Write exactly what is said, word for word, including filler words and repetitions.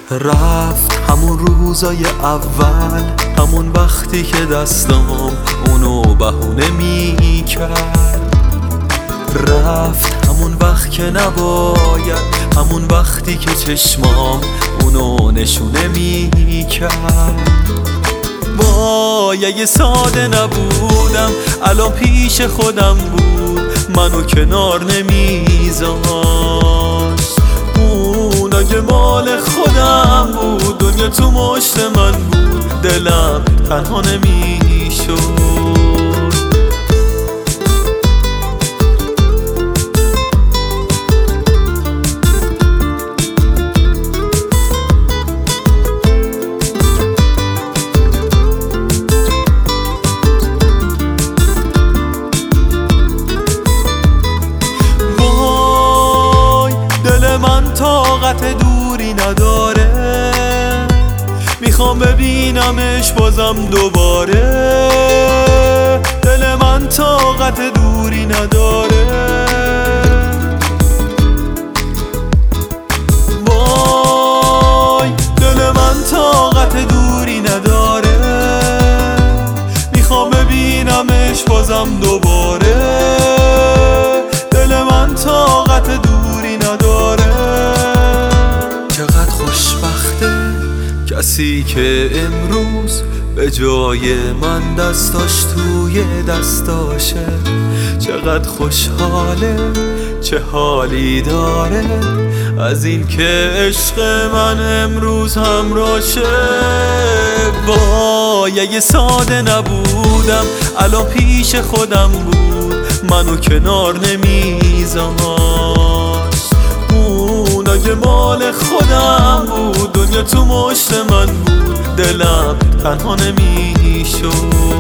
رفت همون روزای اول، همون وقتی که دستام اونو بهونه می کرد. رفت همون وقت که نباید، همون وقتی که چشمام اونو نشونه می کرد. وای اگه ساده نبودم الان پیش خودم بود، منو کنار نمیذاشت. اون اگه مال خودم بود، دنیا تو مشت من بود، دلم تنها نمیشد. من طاقت دوری نداره، میخوام ببینمش بازم دوباره. دل من طاقت دوری نداره، وای دل من طاقت دوری نداره، میخوام ببینمش بازم دوباره. دل من طاقت دوری نداره. چقدر خوشبخته کسی که امروز به جای من دستاش توی دستاشه. چقدر خوشحاله، چه حالی داره از این که عشق من امروز همراشه. وای اگه ساده نبودم الان پیش خودم بود، منو کنار نمیذاشت. اون اگه مال خودم بود، دنیا تو مشت من بود، دلم تنها نمیشد.